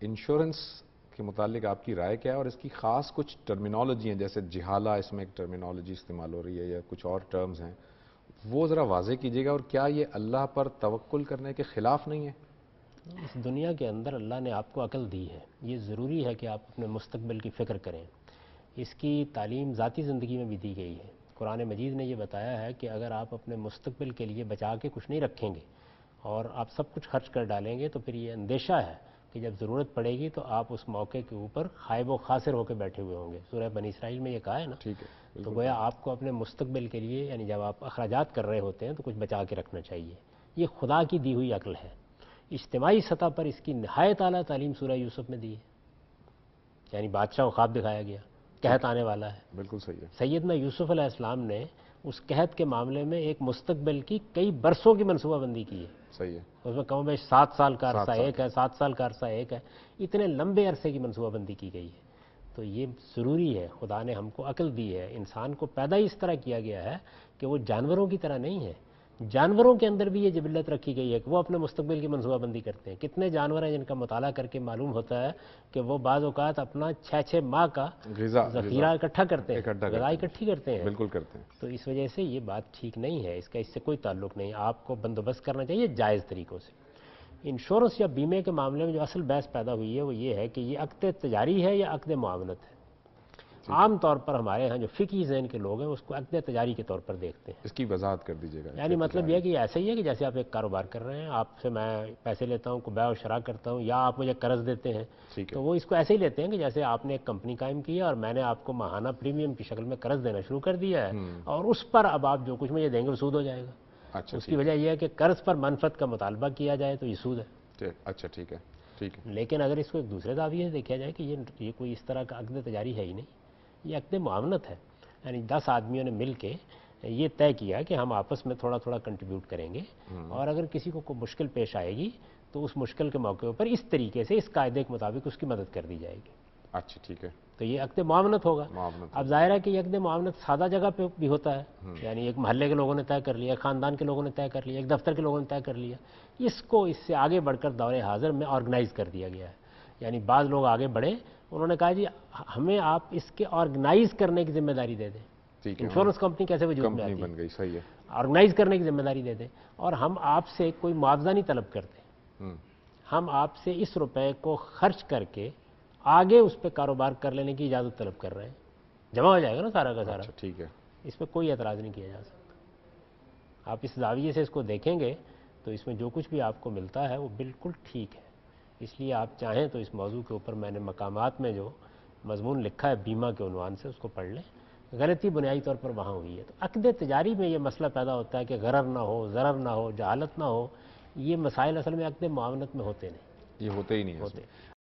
Insurance کے متعلق آپ کی رائے کیا ہے، اور اس کی خاص کچھ ٹرمینالوجی ہیں جیسے جہالہ، اس میں ایک ٹرمینالوجی استعمال ہو رہی ہے، یا کچھ اور ٹرمز ہیں، وہ ذرا واضح کیجیے گا، اور کیا یہ اللہ پر توکل کرنے کے خلاف نہیں ہے؟ اس دنیا کے اندر اللہ نے آپ کو عقل دی ہے، یہ ضروری ہے کہ آپ اپنے مستقبل کی فکر کریں۔ اس کی تعلیم ذاتی زندگی میں بھی دی گئی ہے۔ قرآن مجید نے یہ بتایا ہے کہ اگر آپ اپنے مستقبل کے لیے بچا کے کچھ نہیں رکھیں گے اور آپ سب کچھ خرچ کر ڈالیں گے تو پھر یہ اندیشہ ہے کہ جب ضرورت پڑے گی تو آپ اس موقع کے اوپر خائب و خاسر ہو کے بیٹھے ہوئے ہوں گے۔ سورہ بنی اسرائیل میں یہ کہا ہے نا۔ ٹھیک ہے، تو بالکل گویا آپ کو اپنے مستقبل کے لیے، یعنی جب آپ اخراجات کر رہے ہوتے ہیں تو کچھ بچا کے رکھنا چاہیے۔ یہ خدا کی دی ہوئی عقل ہے۔ اجتماعی سطح پر اس کی نہایت اعلیٰ تعلیم سورہ یوسف میں دی ہے، یعنی بادشاہ کو خواب دکھایا گیا، قحط آنے والا ہے، بالکل صحیح ہے، سیدنا یوسف علیہ السلام نے اس قحط کے معاملے میں ایک مستقبل کی کئی برسوں کی منصوبہ بندی کی ہے۔ صحیح ہے، اس میں کم و بیش 7 سال کا عرصہ 7 سال ایک ہے، 7 سال کا عرصہ ایک ہے، اتنے لمبے عرصے کی منصوبہ بندی کی گئی ہے۔ تو یہ ضروری ہے، خدا نے ہم کو عقل دی ہے، انسان کو پیدا ہی اس طرح کیا گیا ہے کہ وہ جانوروں کی طرح نہیں ہے۔ جانوروں کے اندر بھی یہ جبلت رکھی گئی ہے کہ وہ اپنے مستقبل کی منصوبہ بندی کرتے ہیں۔ کتنے جانور ہیں جن کا مطالعہ کر کے معلوم ہوتا ہے کہ وہ بعض اوقات اپنا 6 ماہ کا ذخیرہ اکٹھا کرتے ہیں، غذا اکٹھی کرتے ہیں۔ بالکل کرتے ہیں۔ تو اس وجہ سے یہ بات ٹھیک نہیں ہے، اس سے کوئی تعلق نہیں۔ آپ کو بندوبست کرنا چاہیے جائز طریقوں سے۔ انشورنس یا بیمے کے معاملے میں جو اصل بحث پیدا ہوئی ہے وہ یہ ہے کہ یہ عقد تجاری ہے یا عقد معاونت ہے۔ عام طور پر ہمارے ہاں جو فقہی ذہن کے لوگ ہیں اس کو عقد تجاری کے طور پر دیکھتے ہیں۔ اس کی وضاحت کر دیجیے گا۔ یعنی مطلب یہ ہے کہ ایسا ہی ہے کہ جیسے آپ ایک کاروبار کر رہے ہیں، آپ سے میں پیسے لیتا ہوں، بیع و شراء کرتا ہوں، یا آپ مجھے قرض دیتے ہیں، تو وہ اس کو ایسے ہی لیتے ہیں کہ جیسے آپ نے ایک کمپنی قائم کی ہے اور میں نے آپ کو ماہانہ پریمیم کی شکل میں قرض دینا شروع کر دیا ہے، اور اس پر اب آپ جو کچھ مجھے دیں گے وہ سود ہو جائے گا۔ اس کی وجہ یہ ہے کہ قرض پر منفعت کا مطالبہ کیا جائے تو یہ سود ہے۔ اچھا ٹھیک ہے، ٹھیک ہے۔ لیکن اگر اس کو ایک دوسرے زاویے سے دیکھا جائے کہ یہ کوئی اس طرح کا عقد تجاری ہے ہی نہیں، یہ عقد معاونت ہے۔ یعنی 10 آدمیوں نے مل کے یہ طے کیا کہ ہم آپس میں تھوڑا تھوڑا کنٹریبیوٹ کریں گے، اور اگر کسی کو کوئی مشکل پیش آئے گی تو اس مشکل کے موقع پر اس طریقے سے اس قاعدے کے مطابق اس کی مدد کر دی جائے گی۔ اچھا ٹھیک ہے، تو یہ عقد معاونت ہوگا۔ اب ظاہر ہے کہ یہ عقد معاونت سادہ جگہ پہ بھی ہوتا ہے، یعنی ایک محلے کے لوگوں نے طے کر لیا، ایک خاندان کے لوگوں نے طے کر لیا، ایک دفتر کے لوگوں نے طے کر لیا۔ اس کو اس سے آگے بڑھ کر دور حاضر میں آرگنائز کر دیا گیا ہے۔ یعنی بعض لوگ آگے بڑھے، انہوں نے کہا جی ہمیں آپ اس کے آرگنائز کرنے کی ذمہ داری دے دیں۔ انشورنس کمپنی کیسے وجود میں آتی بن گئی، صحیح ہے، آرگنائز کرنے کی ذمہ داری دے دیں، اور ہم آپ سے کوئی معاوضہ نہیں طلب کرتے، ہم آپ سے اس روپے کو خرچ کر کے آگے اس پہ کاروبار کر لینے کی اجازت طلب کر رہے ہیں۔ جمع ہو جائے گا نا سارا کا سارا، ٹھیک ہے، اس پہ کوئی اعتراض نہیں کیا جا سکتا۔ آپ اس زاویے سے اس کو دیکھیں گے تو اس میں جو کچھ بھی آپ کو ملتا ہے وہ بالکل ٹھیک ہے۔ اس لیے آپ چاہیں تو اس موضوع کے اوپر میں نے مقامات میں جو مضمون لکھا ہے بیمہ کے عنوان سے اس کو پڑھ لیں۔ غلطی بنیادی طور پر وہاں ہوئی ہے۔ تو عقد تجاری میں یہ مسئلہ پیدا ہوتا ہے کہ غرر نہ ہو، ضرر نہ ہو، جہالت نہ ہو، یہ مسائل اصل میں عقد معاونت میں ہوتے نہیں، یہ ہوتے ہی نہیں ہوتے۔